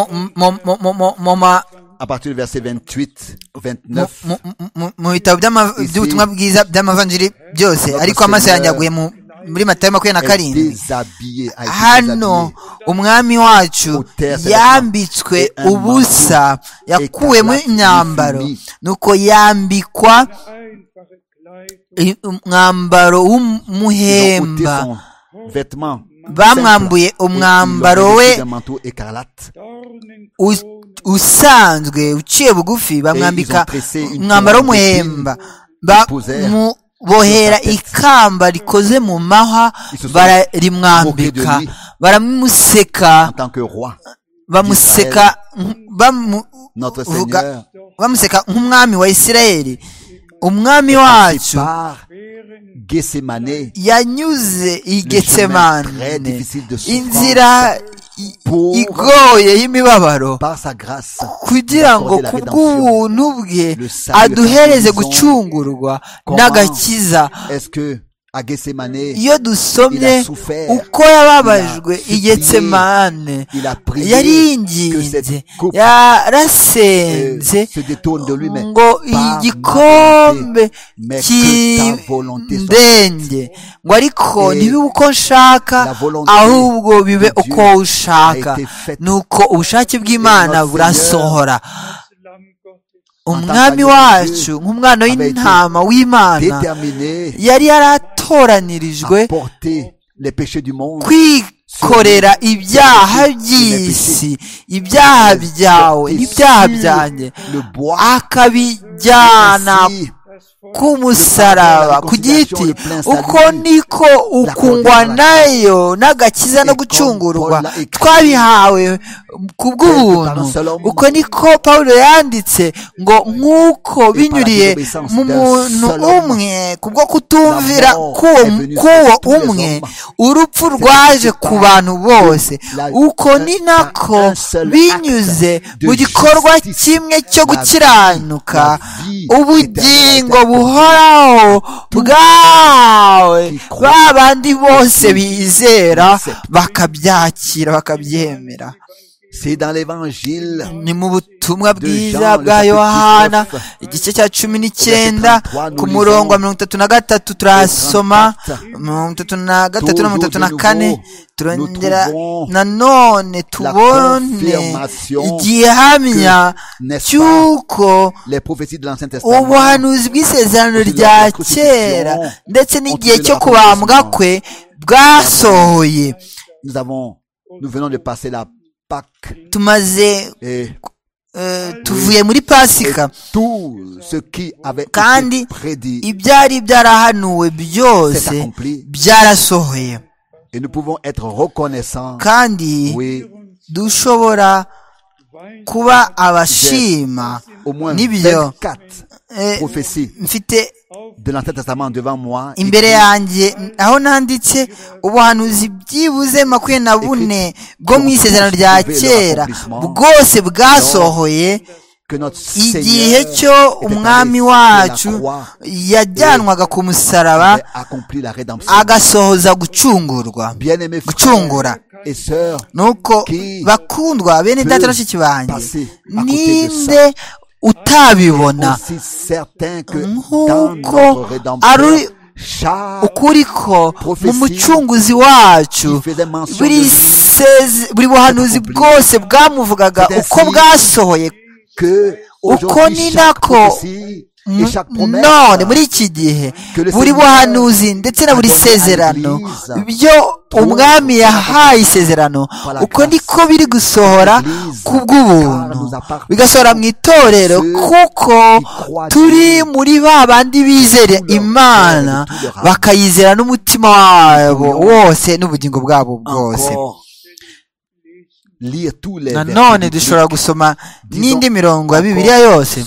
à partir du verset 28, 29. mu bitabo by'ubutumwa bwiza by'amavanjiri byose, ariko amaso yanjye yaguye muri Matayo 27. Hano umwami wacu yambitswe ubusa, yakuwemo imyambaro, nuko yambikwa umwambaro w'umuhemba. Bamwambuye umwambaro we usanzwe uciye bugufi, bamwambika umwambaro w'umuhemba, bamubohera ikamba rikoze mu mahwa, bararimwambika, baramuseka, bamuseka nk'umwami wa Isirayeli. Umwami wacu yanyuze i Getsemane, inzira igoye y'imibabaro, kugira ngo kubw'ubuntu bwe aduhereze gucungurwa n'agakiza. Iyo dusomye uko yababajwe i Getsemane, yaringinze, yarasenze ngo igikombe kindenge, ngo ariko ntibibe uko nshaka ahubwo bibe uko ushaka. Nuko ubushake bw'Imana burasohora. Umwami wacu nk'umwana w'intama w'Imana yari yaratoranirijwe kwikorera ibyaha by'isi, ibyaha byawe n'ibyaha byanjye, akabijyana ku musaraba, ku giti. Uko niko ukungwa nayo n'agakiza no gucungurwa twabihawe kubw'ubuntu. Uko niko Pawulo yanditse ngo nk'uko binyuriye mu muntu umwe kubwo kutumvira k'uwo umwe, urupfu rwaje ku bantu bose, uko ni nako binyuze mu gikorwa kimwe cyo gukiranuka ubugingo buhoraho bwawe ba bandi bose bizera bakabyakira bakabyemera. Ni mu butumwa bwiza bwa Yohana igice cya 19 ku murongo wa 33 turasoma 33 na 34. Turongera nanone tubone igihamya cy'uko ubuhanuzi bw'isezerano rya kera ndetse n'igihe cyo kubambwa kwe bwasohoye. Nous venons de passer la Pâques. Tuvuye muri Pasika, kandi ibyari byarahanuwe byose byarasohoye, kandi dushobora kuba abashima n'ibyo. Mfite imbere yanjye aho nanditse ubuhanuzi byibuze 24 bwo mu isezerano rya kera bwose bwasohoye igihe cyo umwami wacu yajyanwaga ku musaraba agasohoza gucungura. Nuko bakundwa bene data na bashiki banjye, ninde utabibona nk'uko ari ukuri ko mu mucunguzi wacu buri buhanuzi bwose bwamuvugaga uko bwasohoye, uko ni nako none muri iki gihe buri buhanuzi ndetse na buri sezerano byo umwami yahaye isezerano, uko niko biri gusohora kubw'ubuntu, bigasohora mu itorero, kuko turi muri ba bandi bizera Imana bakayizera n'umutima wabo wose n'ubugingo bwabo bwose. Nanone dushobora gusoma n'indi mirongo ya Bibiliya yose,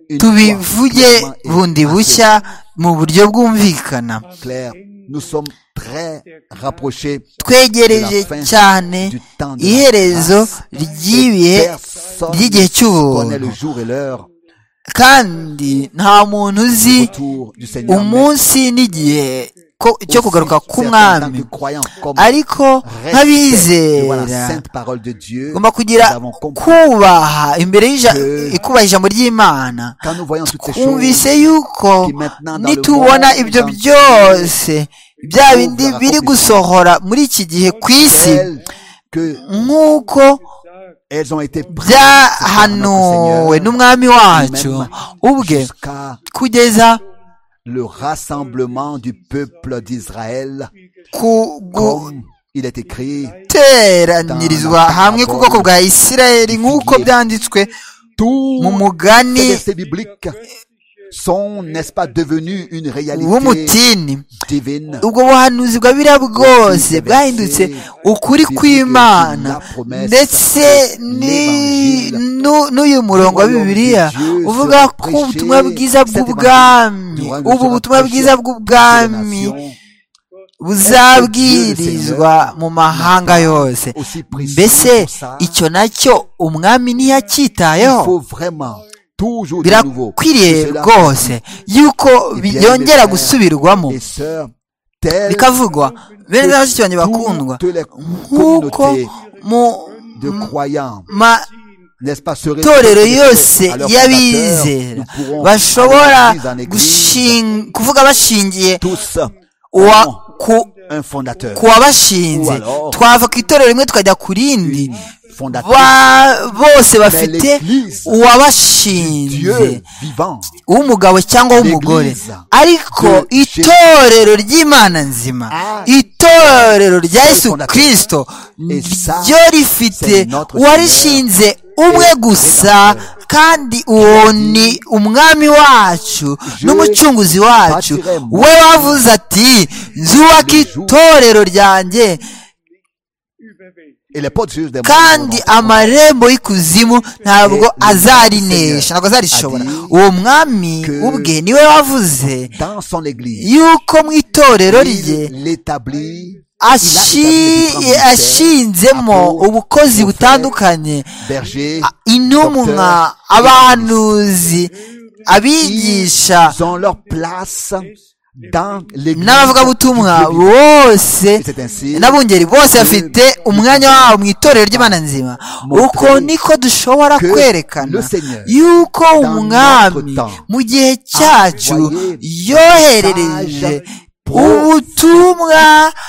tubivuge bundi bushya mu buryo bwumvikana. très rapproché twegereje cyane iherezo ry'ibihe ry'igihe cy'ubuntu, kandi nta muntu uzi umunsi n'igihe cyo kugaruka k'umwami, ariko nk'abizera ugomba kugira kubaha imbere kubaha ijambo ry'Imana. Twumvise yuko nitubona ibyo byose bya bindi biri gusohora muri iki gihe ku isi nk'uko byahanuwe n'umwami wacu ubwe, kugeza le rassemblement du peuple d'Israël, comme il est écrit, teranyirizwa hamwe ku bwoko bwa Isirayeli nk'uko byanditswe mu mugani sont, n'est-ce pas, devenus une réalité divine. Ubwo buhanuzi bwa Bibiliya bwose bwahindutse ukuri kw'Imana, ndetse n'uyu murongo wa Bibiliya uvuga ko ubutumwa bwiza bw'ubwami, ubu butumwa bwiza bw'ubwami buzabwirizwa mu mahanga yose. Mbese icyo nacyo umwami ntiyacyitayeho? Birakwiriye rwose yuko byongera gusubirwamo bikavugwa. Bene bashiki banjye bakundwa, nk'uko mu matorero yose y'abizera bashobora kuvuga bashingiye ku wabashinze, twava ku itorero rimwe tukajya ku rindi, bose bafite uwabashinze w'umugabo cyangwa w'umugore, ariko itorero ry'Imana nzima, itorero rya Yesu Kristo, ryo rifite uwarishinze umwe gusa, kandi uwo ni umwami wacu n'umucunguzi wacu. We wavuze ati nzubaka itorero ryanjye, kandi amarembo y'ikuzimu ntabwo azarinesha, ntabwo azarishobora. Uwo mwami ubwe niwe wavuze yuko mu itorero rye ashinzemo ubukozi butandukanye, intumwa, abahanuzi, abigisha n'abavugabutumwa bose n'abungeri bose bafite umwanya wabo mu itorero ry'Imana nzima. Uko niko dushobora kwerekana yuko umwami mu gihe cyacu yoherereje ubutumwa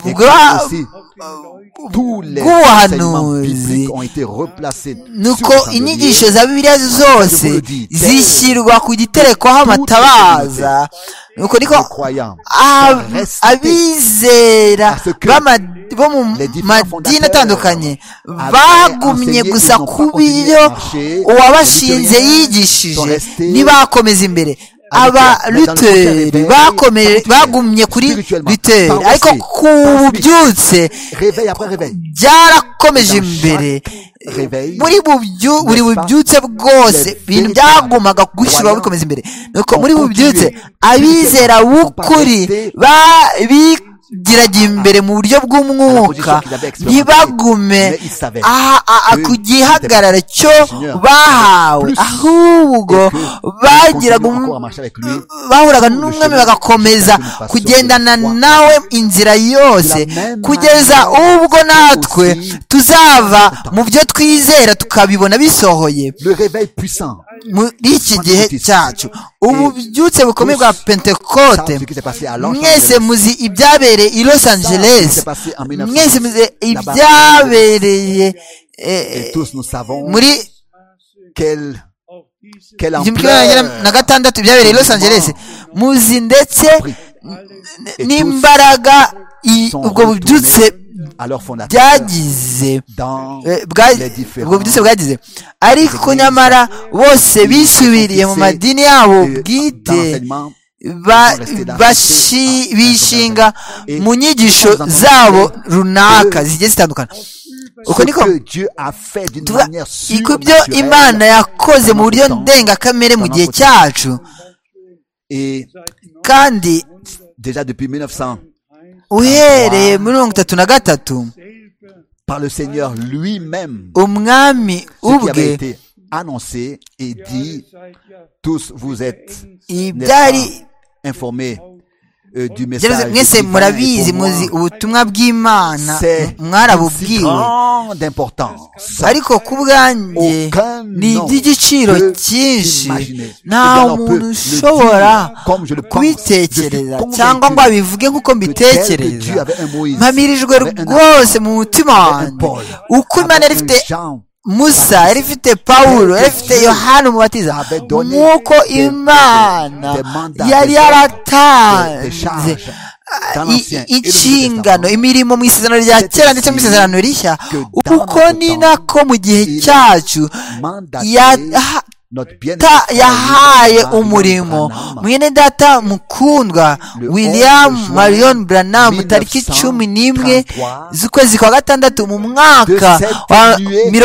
bw'ubuhanuzi, nuko inyigisho za Bibiliya zose zishyirwa ku giterekwaho amatabaza. Nuko niko abizera bo mu madini atandukanye bagumye gusa ku byo uwabashinze yigishije, ntibakomeza imbere. Abaluteri bagumye kuri Luteri, ariko ku bubyutse byarakomeje imbere. Buri bubyutse bwose ibintu byagumaga gushyirwaho bikomeza imbere. Nuko muri bubyutse abizera b'ukuri bigiraga imbere mu buryo bw'umwuka, ntibagume ku gihagararo cyo bahawe, ahubwo bahuraga n'umwami bagakomeza kugendana nawe inzira yose, kugeza ubwo natwe tuzava mu byo twizera tukabibona bisohoye muri iki gihe cyacu. Ububyutse bukomeye bwa Pentekote, mwese muzi ibyabereye i Los Angeles, mwese muzi ibyabereye muri 2006 ibyabereye i Los Angeles, muzi ndetse n'imbaraga ubwo bubyutse bwagize, ariko nyamara bose bisubiriye mu madini yabo bwite, bishinga mu nyigisho zabo runaka zigiye zitandukana. Uko niko ibyo Imana yakoze mu buryo ndengakamere mu gihe cyacu, kandi uhereye muri 33 par le Seigneur lui-même, umwami ce qui avait ubwe été annoncé et dit, tous vous êtes ibyari informés du message mwese murabizi muzi ubutumwa bw'Imana mwarabubwiwe, grande importance. ariko ku bwanjye ni iby'igiciro cyinshi nta muntu ushobora kubitekereza cyangwa ngo abivuge nk'uko mbitekereza. mpamirijwe rwose mu mutima wanjye uko Imana yari ifite Musa, yari ifite Pawulo, yari ifite Yohana Umubatiza, nk'uko Imana yari yaratanze inshingano, imirimo mu isezerano rya kera ndetse mu isezerano rishya, uko ni nako mu gihe cyacu yahaye umurimo mwene data mukundwa William Marion Branham tariki 11 z'ukwezi kwa gatandatu mu mwaka wa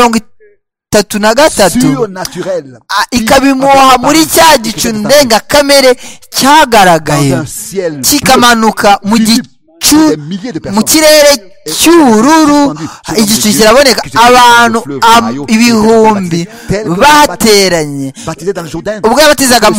33 ikabimuha muri cya gicu ndengakamere cyagaragaye kikamanuka mu kirere cy'ubururu, igicu kiraboneka, abantu ibihumbi bateranye ubwo yabatizaga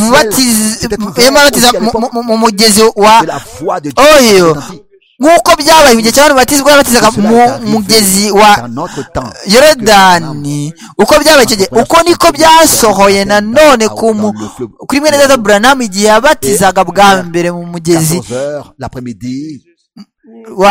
mu mugezi wa Oyo, nk'uko byabaye mu gihe cy'abantu batizwa batizaga mu mugezi wa Yorodani, uko byabaye icyo gihe uko niko byasohoye nanone kuri mwene data Branham igihe yabatizaga bwa mbere mu mugezi wa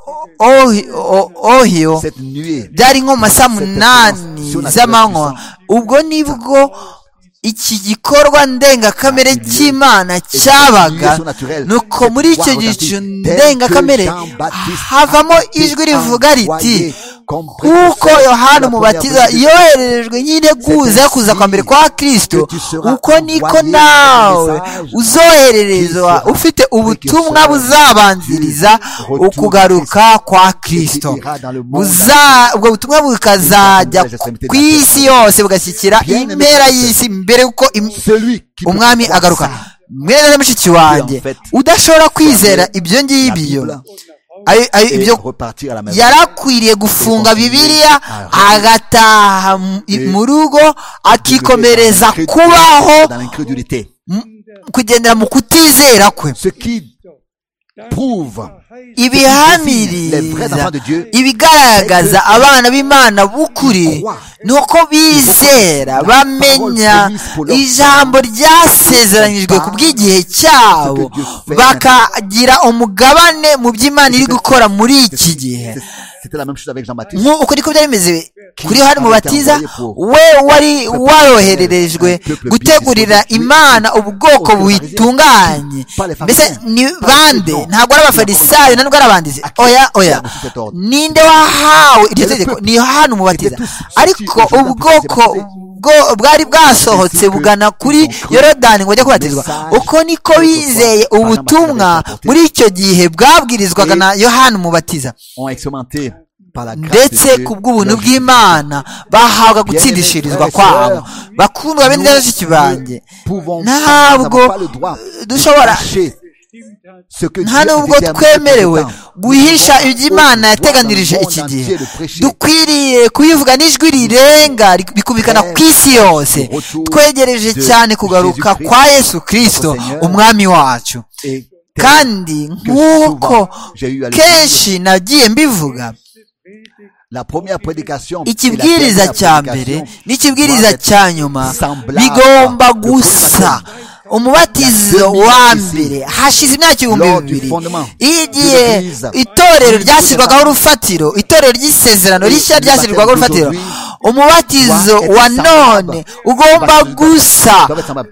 Ohio, byari nko mu masaa 8 z'amanywa. ubwo nibwo iki gikorwa ndengakamere cy'Imana cyabaga, nuko muri icyo gicu ndengakamere havamo ijwi rivuga riti, kuko Yohana Umubatiza yoherejwe nk'integuza kuza kwa mbere kwa Kristo, uko niko nawe uzohererezwa ufite ubutumwa buzabanziriza ukugaruka kwa Kristo. ubwo butumwa bukazajya ku isi yose bugashyikira impera y'isi mbere yuko umwami agaruka. mwene na mushiki wanjye udashobora kwizera ibyo ngibyo, ibyo yarakwiriye gufunga Bibiliya agataha mu rugo akikomereza kubaho kugendera mu kutizera kwe. ibihamiriza ibigaragaza abana b'Imana b'ukuri nuko bizera bamenya ijambo ryasezeranyijwe ku bw'igihe cyabo, bakagira umugabane mu by'Imana iri gukora muri iki gihe. uko niko byari bimeze kuri Yohana Umubatiza, we wari warohererejwe gutegurira Imana ubwoko buyitunganye. mbese ni bande? ntabwo ari abafarisayo, ntabwo ari abandizi, oya ninde wahawe iryo tegeko? ni Yohana Umubatiza. ariko ubwoko bwari bwasohotse bugana kuri Yorodani ngo bajye kubatizwa, uko niko bizeye ubutumwa muri icyo gihe bwabwirizwaga na Yohana Umubatiza, ndetse ku bw'ubuntu bw'Imana bahabwa gutsindishirizwa kwabo. bakundwa bene bashiki banjye, ntabwo dushobora, nta nubwo twemerewe guhisha ibyo Imana yateganirije iki gihe. dukwiriye kubivuga n'ijwi rirenga bikumvikana ku isi yose. twegereje cyane kugaruka kwa Yesu Kristo umwami wacu, kandi nk'uko kenshi nagiye mbivuga, ikibwiriza cya mbere n'ikibwiriza cya nyuma bigomba gusa. umubatizo wa mbere hashize imyaka 2000 igihe itorero ryashyirwagaho urufatiro, itorero ry'isezerano rishya ryashyirwagaho urufatiro. umubatizo wa none ugomba gusa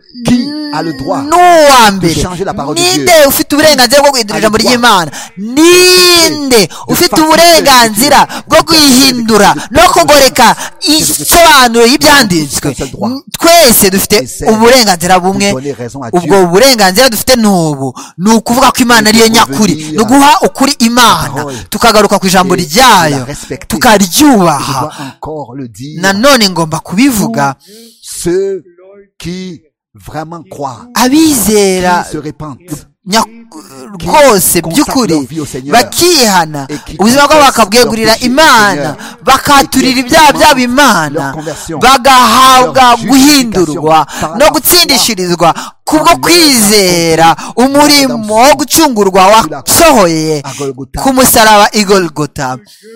n'uwa mbere. ninde ufite uburenganzira bwo guhindura ijambo ry'Imana? ninde ufite uburenganzira bwo kwihindura no kugoreka isobanuro y'ibyanditswe? twese dufite uburenganzira bumwe. ubwo burenganzira dufite n'ubu ni ukuvuga ko Imana ariyo nyakuri, ni uguha ukuri Imana, tukagaruka ku ijambo ryayo tukaryubaha. nanone ngomba kubivuga, abizera rwose by'ukuri bakihana ubuzima bwabo bakabwegurira Imana bakaturira ibyaha byabo Imana bagahabwa guhindurwa no gutsindishirizwa kubwo kwizera umurimo wo gucungurwa wasohoye ku musaraba i Golgotha.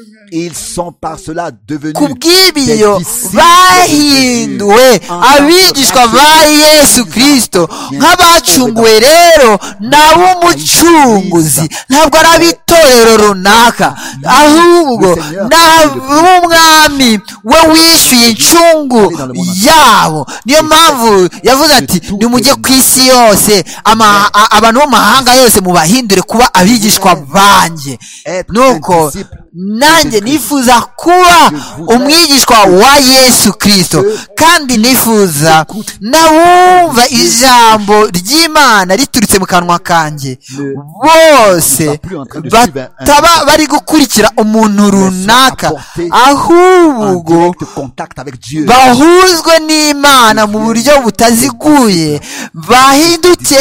Kubw'ibyo bahinduwe abigishwa ba Yesu Kristo nk'abacunguwe rero n'ab'umucunguzi, ntabwo ari ab'itorero runaka, ahubwo n'ab'umwami we wishyuye incungu yabo. Niyo mpamvu yavuze ati nimujye ku isi yose abantu bo mu mahanga yose mubahindure kuba abigishwa banjye. Nuko nanjye nifuza kuba umwigishwa wa Yesu Kristo, kandi nifuza n'abumva ijambo ry'Imana riturutse mu kanwa kanjye bose bataba bari gukurikira umuntu runaka, ahubwo bahuzwe n'Imana mu buryo butaziguye, bahinduke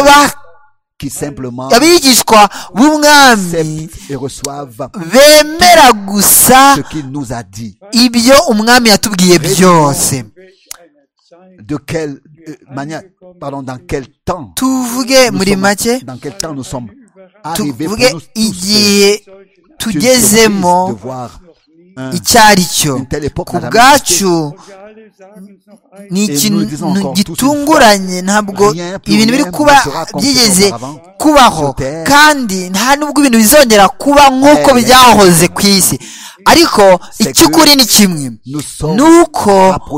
abigishwa b'umwami bemera gusa ibyo umwami yatubwiye byose. Tuvuge muri make, tuvuge igihe tugezemo icyo ari cyo. Ku bwacu ni ikintu gitunguranye, ntabwo ibintu biri kuba byigeze kubaho, kandi nta nubwo ibintu bizongera kuba nk'uko byahoze ku isi. Ariko icy'ukuri ni kimwe, nuko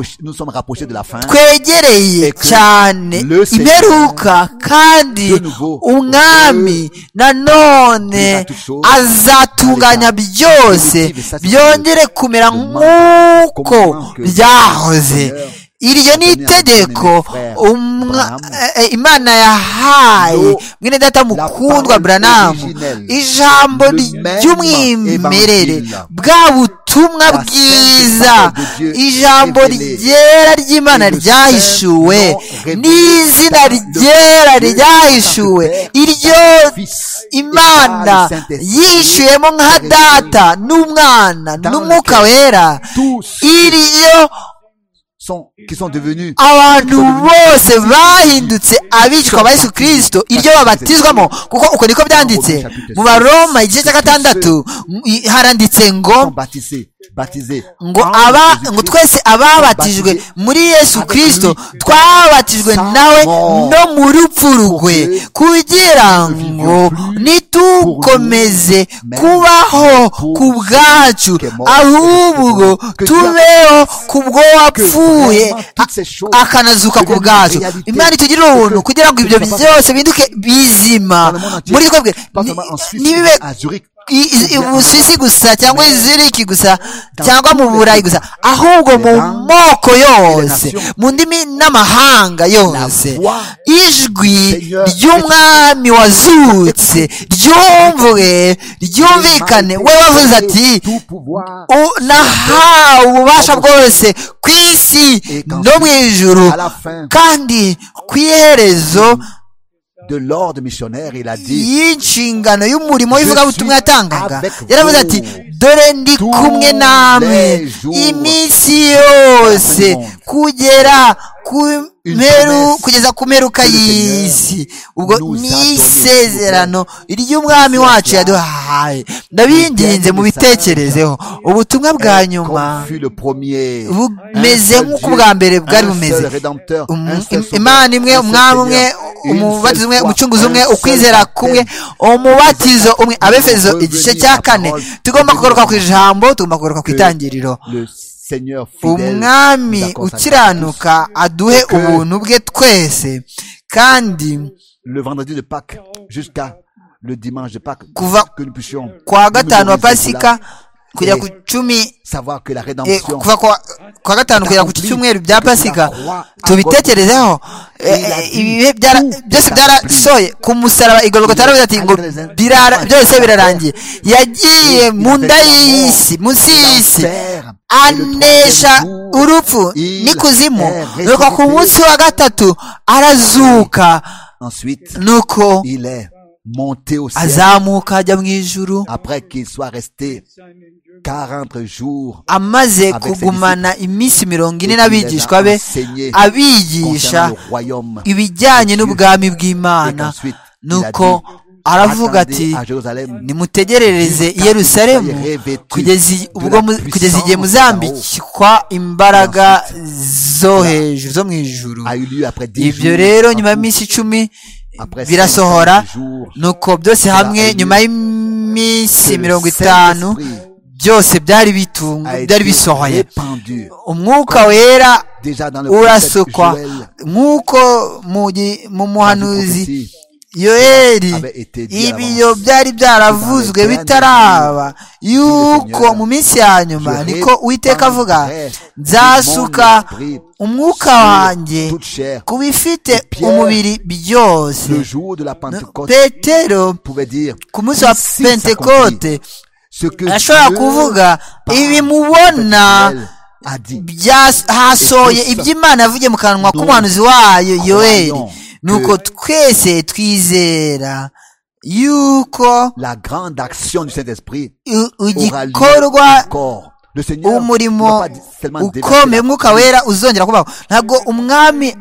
twegereye cyane imperuka, kandi umwami nanone azatunganya byose byongere kumera nk'uko byahoze. Iryo ni itegeko Imana yahaye mwene data mukundwa Branham, ijambo ry'umwimerere bwa butumwa bwiza, ijambo ryera ry'Imana ryahishuwe, n'izina ryera ryahishuwe, iryo Imana yishuyemo nka Data n'Umwana n'Umwuka Wera, iryo abantu bose bahindutse abigishwa ba Yesu Kristo, iryo babatizwamo, kuko uko niko byanditse mu Baroma igice cya 6 haranditse ngo twese ababatijwe muri Yesu Kristo twabatijwe nawe no mu rupfu rwe, kugira ngo nitukomeze kubaho ku bwacu, ahubwo tubeho kubwo wapfuye akanazuka ku bwacu. Imana itugirira ubuntu kugira ngo ibyo byose binduke bizima muri twebwe, ntibibe Ubusuwisi gusa cyangwa Zurich gusa cyangwa mu Burayi gusa, ahubwo mu moko yose, mu ndimi n'amahanga yose, ijwi ry'umwami wazutse ryumvikane. We wavuze ati nahawe ububasha bwose ku isi no mu ijuru, kandi ku iherezo de l'ordre missionnaire, il a dit y'inshingano y'umurimo w'ivugabutumwa yatangaga, yaravuze ati dore ndi kumwe namwe iminsi yose kugeza ku mperuka y'isi. Ubwo ni isezerano ry'umwami wacu yaduhaye. Ndabinginze mu bitekerezeho, ubutumwa bwa nyuma bumeze nk'uko ubwa mbere bwari bumeze. Imana imwe, umwami umwe, umubatizo umwe, umucunguzi umwe, ukwizera kumwe, umubatizo umwe. Abefeso igice cya 4. Tugomba kugaruka ku ijambo, tugomba kugaruka ku itangiriro. Umwami ukiranuka aduhe ubuntu bwe twese, kandi kuva kwa gatanu wa Pasika kujya ku 10, kuva kwa gatanu kugera ku cyumweru bya Pasika, tubitekerezeho. Ibihe byose byarasoye ku musaraba i Golgotha, aravuze ati ngo byose birarangiye. Yagiye mu nda y'isi, munsi y'isi, anesha urupfu n'ikuzimu, nuko ku munsi wa gatatu arazuka Ensuite, nuko il est monté au ciel azamuka ajya mu ijuru après qu'il soit resté 40 jours amaze kugumana iminsi 40 n'abigishwa be abigisha ibijyanye n'ubwami bw'Imana. Nuko aravuga ati nimutegerereze i Yerusalemu kugeza igihe muzambikwa imbaraga zo hejuru zo mu ijuru. Ibyo rero nyuma y'iminsi 10 birasohora. Nuko byose hamwe nyuma y'iminsi 50 byose byari bisohoye. Umwuka wera urasukwa nk'uko mu muhanuzi Yoeli ibiyo byari byaravuzwe bitaraba yuko mu minsi ya nyuma niko Uwiteka avuga, nzasuka umwuka wanjye ku bifite umubiri byose. Petero ku munsi wa Pentekote ashobora kuvuga ibi mubona hasohoye iby'Imana yavugiye mu kanwa k'umuhanuzi wayo Yoeli. Nuko twese twizera yuko la grande action du Saint-Esprit igikorwa umurimo ukomeye umwuka wera uzongera kubaho. Ntabwo umwami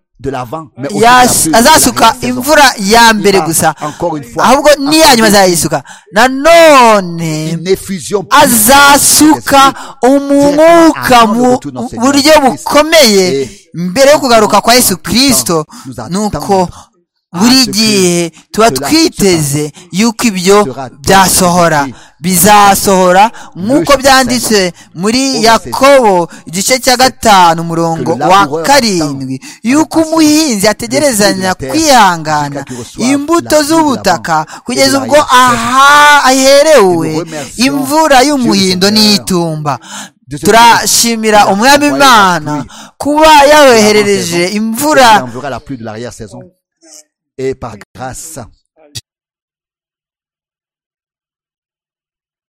azasuka imvura ya mbere gusa, ahubwo n'iya nyuma azayisuka. Nanone azasuka umwuka mu buryo bukomeye mbere yo kugaruka kwa Yesu Kristo. Nuko buri gihe tuba twiteze yuko ibyo bizasohora nk'uko byanditse muri Yakobo igice cya 5 umurongo wa 7, yuko umuhinzi ategerezanya kwihangana imbuto z'ubutaka kugeza ubwo aherewe imvura y'umuhindo n'itumba. Turashimira umwami Imana kuba yaweherereje imvura et par grâce